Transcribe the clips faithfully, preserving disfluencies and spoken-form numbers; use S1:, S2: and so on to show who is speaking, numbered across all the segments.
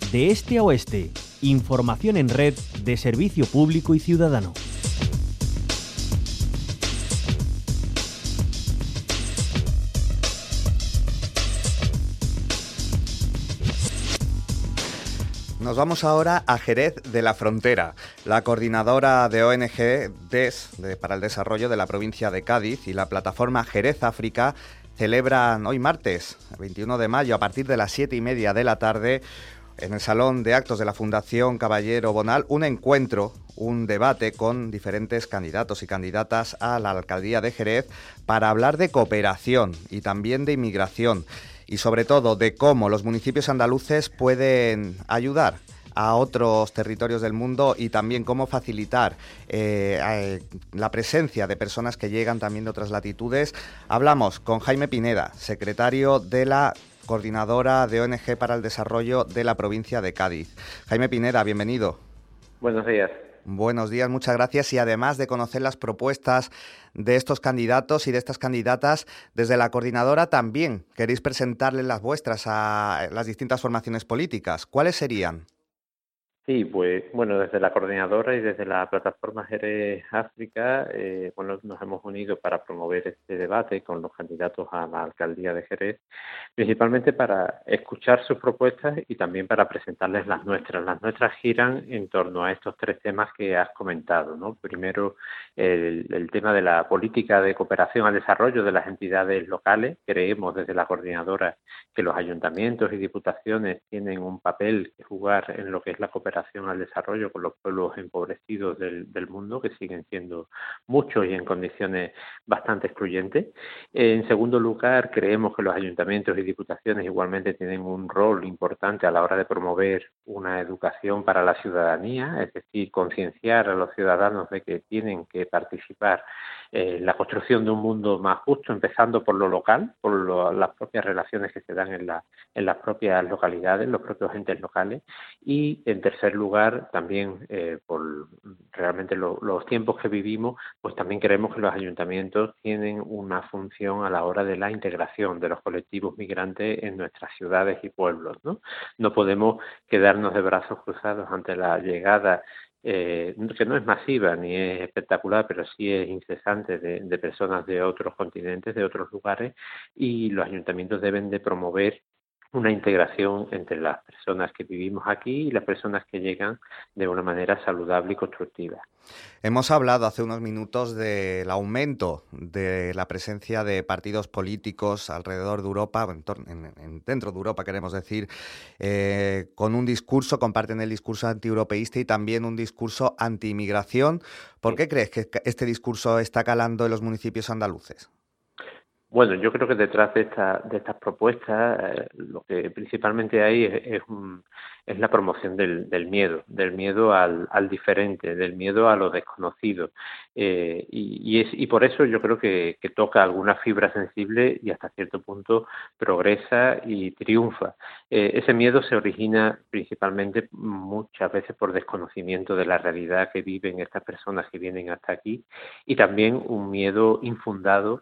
S1: De este a oeste, información en red de servicio público y ciudadano.
S2: Nos vamos ahora a Jerez de la Frontera. La coordinadora de O N G D E S de, para el desarrollo de la provincia de Cádiz y la plataforma Jerez África celebran hoy martes, veintiuno de mayo, a partir de las siete y media de la tarde, en el Salón de Actos de la Fundación Caballero Bonal, un encuentro, un debate con diferentes candidatos y candidatas a la alcaldía de Jerez para hablar de cooperación y también de inmigración y sobre todo de cómo los municipios andaluces pueden ayudar a otros territorios del mundo y también cómo facilitar eh, eh, la presencia de personas que llegan también de otras latitudes. Hablamos con Jaime Pineda, secretario de la coordinadora de O N G para el desarrollo de la provincia de Cádiz. Jaime Pineda, bienvenido.
S3: Buenos días.
S2: Buenos días, muchas gracias. Y además de conocer las propuestas de estos candidatos y de estas candidatas, desde la coordinadora también queréis presentarles las vuestras a las distintas formaciones políticas. ¿Cuáles serían?
S3: Sí, pues bueno, desde la coordinadora y desde la plataforma Jerez África, eh, bueno, nos hemos unido para promover este debate con los candidatos a la alcaldía de Jerez, principalmente para escuchar sus propuestas y también para presentarles las nuestras. Las nuestras giran en torno a estos tres temas que has comentado, ¿no? Primero, el, el tema de la política de cooperación al desarrollo de las entidades locales. Creemos desde la coordinadora que los ayuntamientos y diputaciones tienen un papel que jugar en lo que es la cooperación al desarrollo con los pueblos empobrecidos del, del mundo, que siguen siendo muchos y en condiciones bastante excluyentes. En segundo lugar, creemos que los ayuntamientos y diputaciones igualmente tienen un rol importante a la hora de promover una educación para la ciudadanía, es decir, concienciar a los ciudadanos de que tienen que participar en la construcción de un mundo más justo, empezando por lo local, por lo, las propias relaciones que se dan en, la, en las propias localidades, los propios entes locales, y en tercer lugar, también eh, por realmente lo, los tiempos que vivimos, pues también creemos que los ayuntamientos tienen una función a la hora de la integración de los colectivos migrantes en nuestras ciudades y pueblos, ¿no? No podemos quedarnos de brazos cruzados ante la llegada Eh, que no es masiva ni es espectacular, pero sí es incesante de, de personas de otros continentes, de otros lugares, y los ayuntamientos deben de promover una integración entre las personas que vivimos aquí y las personas que llegan de una manera saludable y constructiva.
S2: Hemos hablado hace unos minutos del aumento de la presencia de partidos políticos alrededor de Europa, en, en, en, dentro de Europa queremos decir, eh, con un discurso, comparten el discurso antieuropeísta y también un discurso anti-inmigración. ¿Por qué crees que este discurso está calando en los municipios andaluces?
S3: Bueno, yo creo que detrás de, esta, de estas propuestas eh, lo que principalmente hay es, es, un, es la promoción del, del miedo, del miedo al, al diferente, del miedo a lo desconocido. Eh, y, y, es, y por eso yo creo que, que toca alguna fibra sensible y hasta cierto punto progresa y triunfa. Eh, ese miedo se origina principalmente muchas veces por desconocimiento de la realidad que viven estas personas que vienen hasta aquí y también un miedo infundado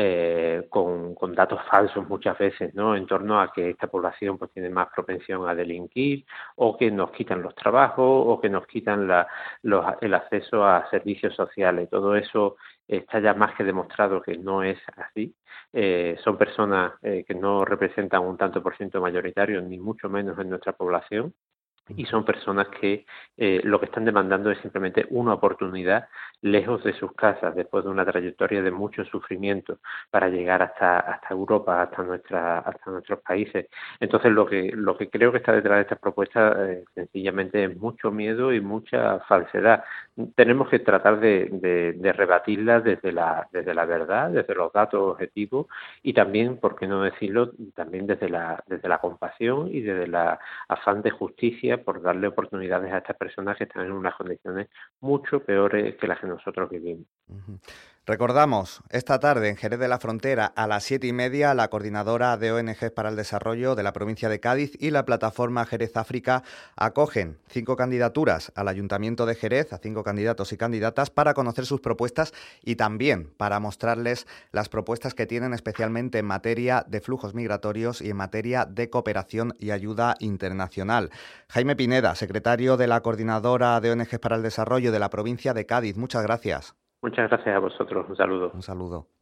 S3: Eh, con, con datos falsos muchas veces, ¿no? En torno a que esta población pues tiene más propensión a delinquir o que nos quitan los trabajos o que nos quitan la, los, el acceso a servicios sociales. Todo eso está ya más que demostrado que no es así. Eh, son personas eh, que no representan un tanto por ciento mayoritario, ni mucho menos en nuestra población. Y son personas que eh, lo que están demandando es simplemente una oportunidad lejos de sus casas, después de una trayectoria de mucho sufrimiento para llegar hasta hasta Europa, hasta nuestra hasta nuestros países. Entonces lo que lo que creo que está detrás de estas propuestas eh, sencillamente es mucho miedo y mucha falsedad. Tenemos que tratar de, de, de rebatirlas desde la desde la verdad, desde los datos objetivos y también, por qué no decirlo, también desde la desde la compasión y desde la afán de justicia por darle oportunidades a estas personas que están en unas condiciones mucho peores que las que nosotros vivimos.
S2: Uh-huh. Recordamos, esta tarde en Jerez de la Frontera a las siete y media la coordinadora de O N Ges para el Desarrollo de la provincia de Cádiz y la plataforma Jerez África acogen cinco candidaturas al Ayuntamiento de Jerez, a cinco candidatos y candidatas para conocer sus propuestas y también para mostrarles las propuestas que tienen especialmente en materia de flujos migratorios y en materia de cooperación y ayuda internacional. Jaime Pineda, secretario de la coordinadora de O N Ges para el Desarrollo de la provincia de Cádiz, muchas gracias.
S3: Muchas gracias a vosotros. Un saludo.
S2: Un saludo.